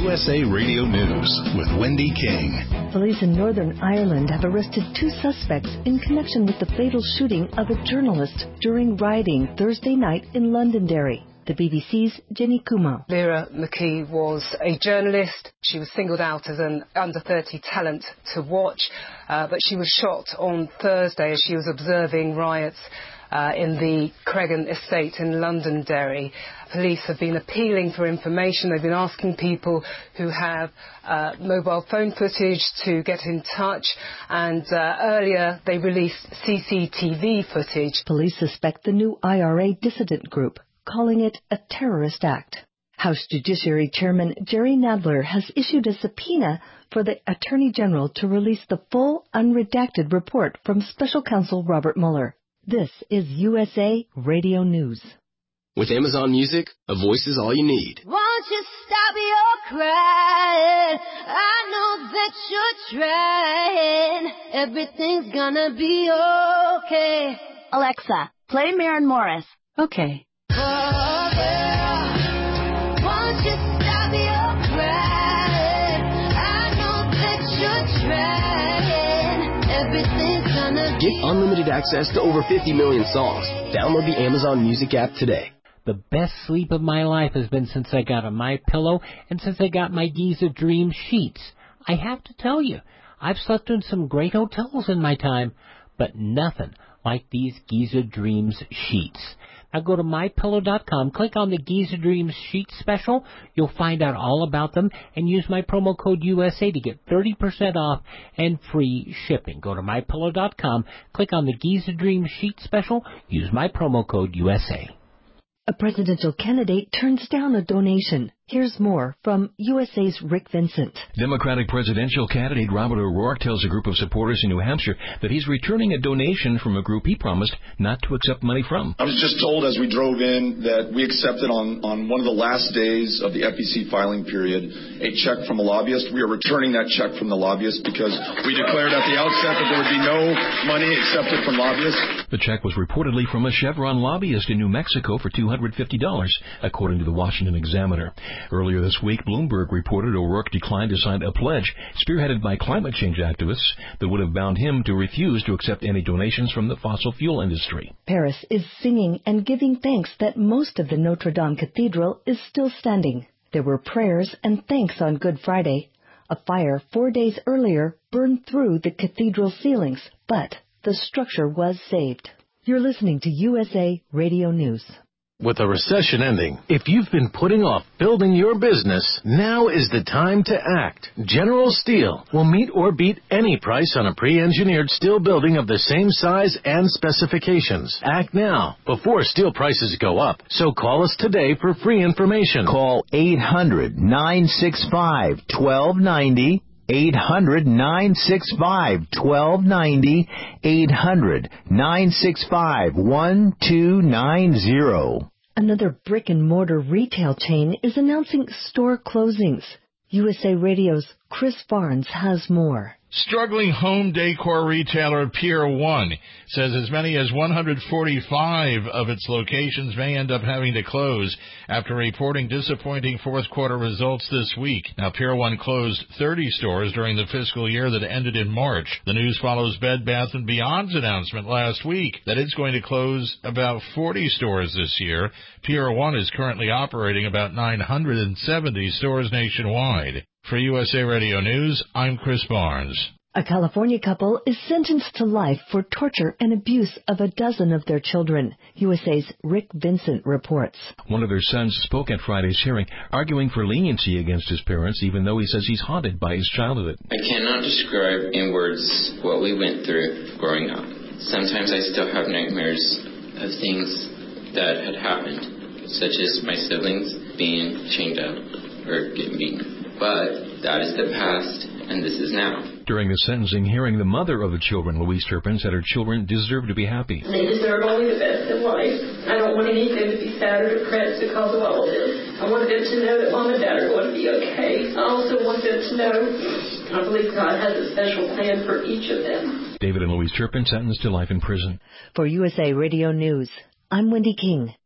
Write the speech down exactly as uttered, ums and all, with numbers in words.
U S A Radio News with Wendy King. Police in Northern Ireland have arrested two suspects in connection with the fatal shooting of a journalist during rioting Thursday night in Londonderry. The B B C's Jenny Kuma. Lyra McKee was a journalist. She was singled out as an under thirty talent to watch, uh, but she was shot on Thursday as she was observing riots uh, in the Cregan estate in Londonderry. Police have been appealing for information. They've been asking people who have uh, mobile phone footage to get in touch, and uh, earlier they released C C T V footage. Police suspect the new I R A dissident group, calling it a terrorist act. House Judiciary Chairman Jerry Nadler has issued a subpoena for the Attorney General to release the full unredacted report from Special Counsel Robert Mueller. This is U S A Radio News. With Amazon Music, a voice is all you need. Won't you stop your crying? I know that you're trying. Everything's gonna be okay. Alexa, play Maren Morris. Okay. Get unlimited access to over fifty million songs. Download the Amazon Music app today. The best sleep of my life has been since I got a MyPillow and since I got my Giza Dream sheets. I have to tell you, I've slept in some great hotels in my time, but nothing like these Giza Dreams sheets. Now go to my pillow dot com, click on the Giza Dreams sheet special. You'll find out all about them and use my promo code U S A to get thirty percent off and free shipping. Go to my pillow dot com, click on the Giza Dreams sheet special, use my promo code U S A. A presidential candidate turns down a donation. Here's more from U S A's Rick Vincent. Democratic presidential candidate Robert O'Rourke tells a group of supporters in New Hampshire that he's returning a donation from a group he promised not to accept money from. I was just told as we drove in that we accepted on, on one of the last days of the F E C filing period a check from a lobbyist. We are returning that check from the lobbyist because we declared at the outset that there would be no money accepted from lobbyists. The check was reportedly from a Chevron lobbyist in New Mexico for two hundred fifty dollars, according to the Washington Examiner. Earlier this week, Bloomberg reported O'Rourke declined to sign a pledge spearheaded by climate change activists that would have bound him to refuse to accept any donations from the fossil fuel industry. Paris is singing and giving thanks that most of the Notre Dame Cathedral is still standing. There were prayers and thanks on Good Friday. A fire four days earlier burned through the cathedral ceilings, but the structure was saved. You're listening to U S A Radio News. With a recession ending, if you've been putting off building your business, now is the time to act. General Steel will meet or beat any price on a pre-engineered steel building of the same size and specifications. Act now, before steel prices go up. So call us today for free information. Call eight hundred, nine six five, one two nine zero. eight hundred, nine six five, one two nine zero. eight hundred, nine six five, one two nine zero. Another brick-and-mortar retail chain is announcing store closings. U S A Radio's Chris Barnes has more. Struggling home decor retailer Pier one says as many as one hundred forty-five of its locations may end up having to close after reporting disappointing fourth quarter results this week. Now, Pier one closed thirty stores during the fiscal year that ended in March. The news follows Bed Bath and Beyond's announcement last week that it's going to close about forty stores this year. Pier one is currently operating about nine hundred seventy stores nationwide. For U S A Radio News, I'm Chris Barnes. A California couple is sentenced to life for torture and abuse of a dozen of their children. U S A's Rick Vincent reports. One of their sons spoke at Friday's hearing, arguing for leniency against his parents, even though he says he's haunted by his childhood. I cannot describe in words what we went through growing up. Sometimes I still have nightmares of things that had happened, such as my siblings being chained up or getting beaten. But that is the past, and this is now. During the sentencing hearing, the mother of the children, Louise Turpin, said her children deserve to be happy. They deserve only the best in life. I don't want any of them to be sad or depressed because of all of this. I want them to know that Mom and Dad are going to be okay. I also want them to know I believe God has a special plan for each of them. David and Louise Turpin sentenced to life in prison. For U S A Radio News, I'm Wendy King.